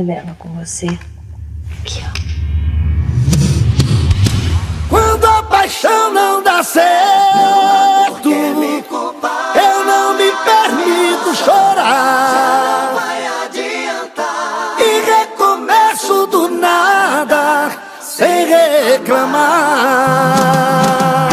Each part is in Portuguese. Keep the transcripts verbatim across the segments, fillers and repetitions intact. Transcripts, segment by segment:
revela com você. Aqui, ó. Quando a paixão não dá certo, eu não me permito chorar. Não vai adiantar. E recomeço do nada, sem reclamar.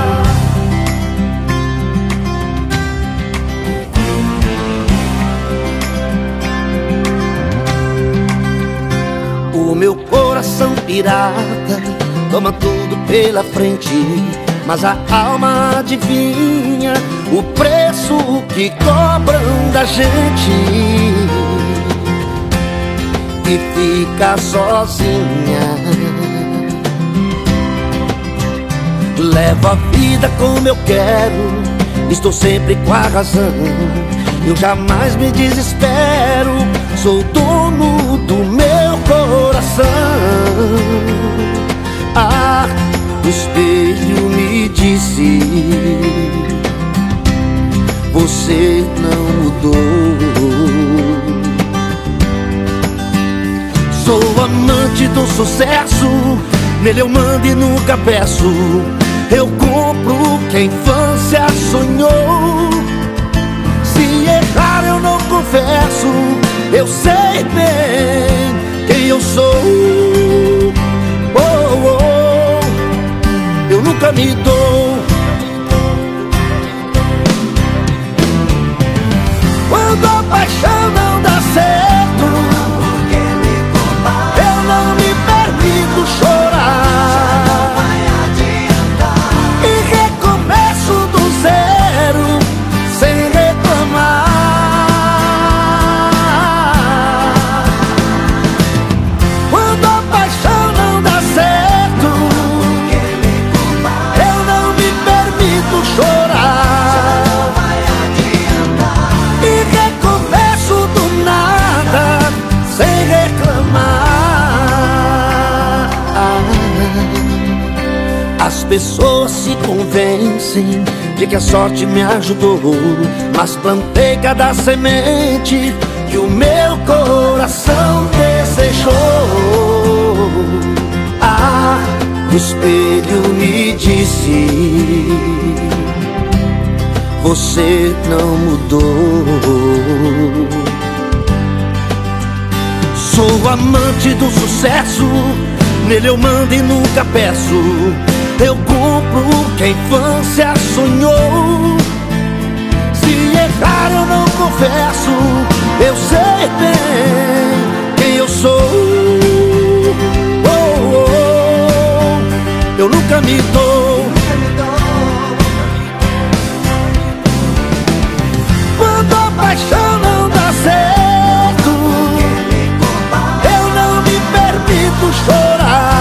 O meu coração pirata toma tudo pela frente, mas a alma adivinha o preço que cobram da gente. E fica sozinha. Levo a vida como eu quero, estou sempre com a razão. Eu jamais me desespero, sou dono do meu coração. Ah, o espelho me disse: você não mudou. Sou amante do sucesso, nele eu mando e nunca peço. Eu compro o que a infância sonhou. Se errar eu não confesso, eu sei bem quem eu sou. Oh, oh, eu nunca me dou. Quando a paixão não dá certo, eu não me permito chorar. E recomeço do zero, sem reclamar. Quando a paixão não dá certo, eu não me permito chorar. E recomeço do nada, sem reclamar. As pessoas se convencem de que a sorte me ajudou, mas plantei cada semente que o meu coração desejou. Ah, o espelho me disse: você não mudou. Sou amante do sucesso, nele eu mando e nunca peço. Eu compro o que a infância sonhou. Se errar eu não confesso, eu sei bem quem eu sou. Oh, oh, oh, eu nunca me dou. Quando a paixão não dá certo, eu não me permito chorar.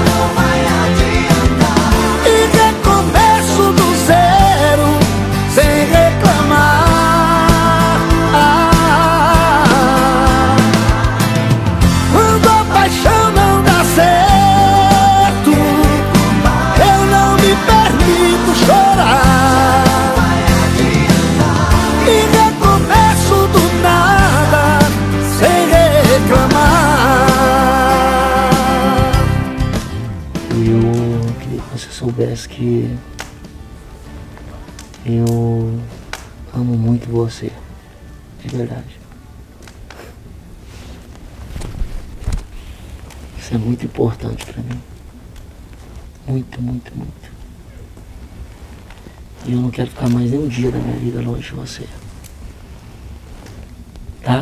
Soubesse que eu amo muito você, de verdade. Isso é muito importante pra mim. Muito, muito, muito. E eu não quero ficar mais nem um dia da minha vida longe de você. Tá?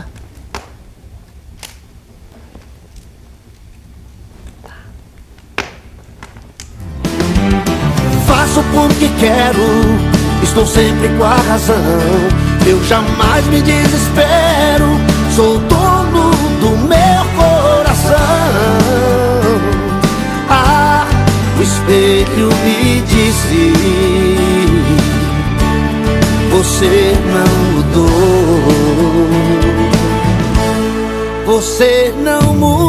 Faço porque quero, estou sempre com a razão. Eu jamais me desespero, sou dono do meu coração. Ah, o espelho me disse: você não mudou. Você não mudou.